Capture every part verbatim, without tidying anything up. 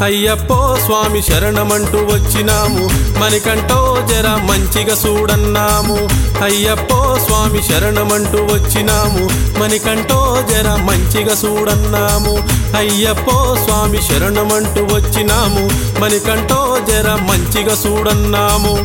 అయ్యప్పో స్వామి శరణమంటూ వచ్చినాము మణికంఠో జర మంచిగా చూడన్నాము అయ్యప్పో స్వామి శరణమంటూ వచ్చినాము మణికంఠో జర మంచిగా చూడన్నాము అయ్యప్పో స్వామి శరణమంటూ వచ్చినాము మణికంఠో జర మంచిగా చూడన్నాము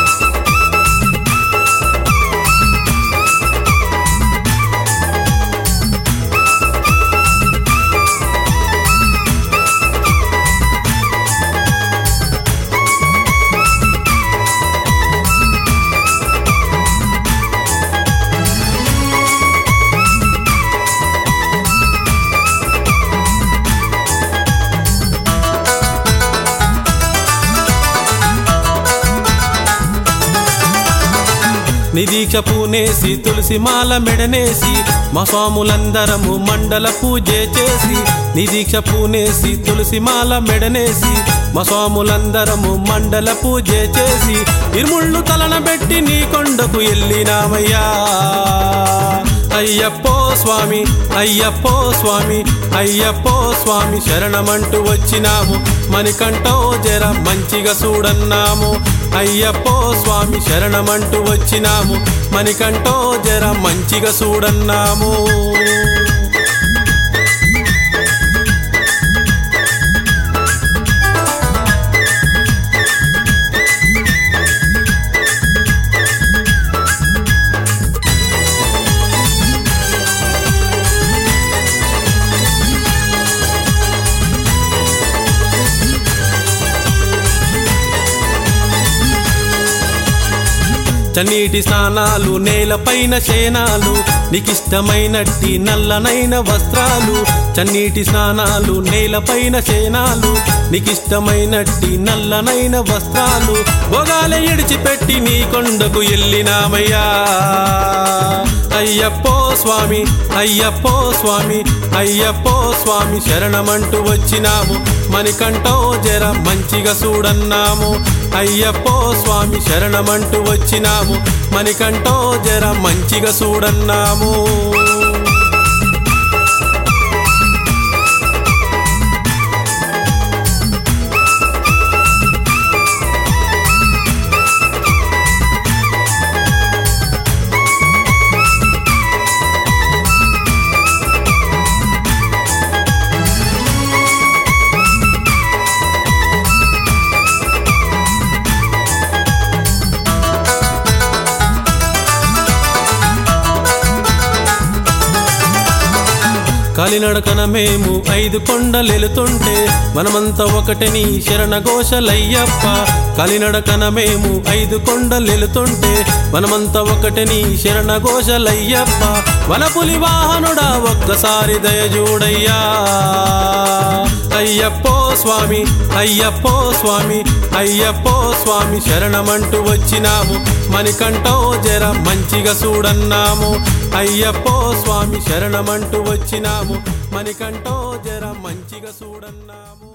నీ దీక్ష పూనేసి తులసి మాల మెడనేసి మా స్వాములందరము మండల పూజ చేసి నీ దీక్ష పూనేసి తులసి మాల మెడనేసి మా స్వాములందరము మండల పూజ చేసి ఇరుముళ్ళు తలన పెట్టి నీ కొండకు ఎల్లినామయ్యా అయ్యప్పో స్వామి అయ్యప్పో స్వామి అయ్యప్పో స్వామి శరణమంటూ వచ్చినాము మణికంఠో జర మంచిగా చూడన్నాము అయ్యప్పో స్వామి శరణమంటూ వచ్చినాము మణికంఠో జర మంచిగా చూడన్నాము చన్నీటి స్నానాలు నేలపైన శేనాలు నీకిష్టమైనట్టి నల్లనైన వస్త్రాలు చన్నీటి స్నానాలు నేలపైన శేనాలు నీకిష్టమైనట్టి నల్లనైన వస్త్రాలు భోగాలే ఇడిచిపెట్టి నీ కొండకు ఎల్లినామయ్యా అయ్యప్పో స్వామి అయ్యప్పో స్వామి అయ్యప్పో స్వామి శరణమంటూ వచ్చినాము మణికంఠో జర మంచిగా చూడన్నాము అయ్యప్పో స్వామి శరణమంటూ వచ్చినాము మణికంఠో జర మంచిగా చూడన్నాము కాలినడకన మేము ఐదు కొండలెలుతుంటే మనమంతా ఒకటని శరణ ఘోషలయ్యప్ప కాలినడకన మేము ఐదు కొండలెలుతుంటే మనమంతా ఒకటని శరణ ఘోషలయ్యప్ప వనపులి వాహనుడా ఒక్కసారి దయజూడయ్యా అయ్యప్పో స్వామి అయ్యప్పో స్వామి అయ్యప్పో స్వామి శరణమంటూ వచ్చినాము మణికంఠో జర మంచిగా చూడన్నాము అయ్యప్పో స్వామి శరణమంటూ వచ్చినాము మణికంఠో జర మంచిగా చూడన్నాము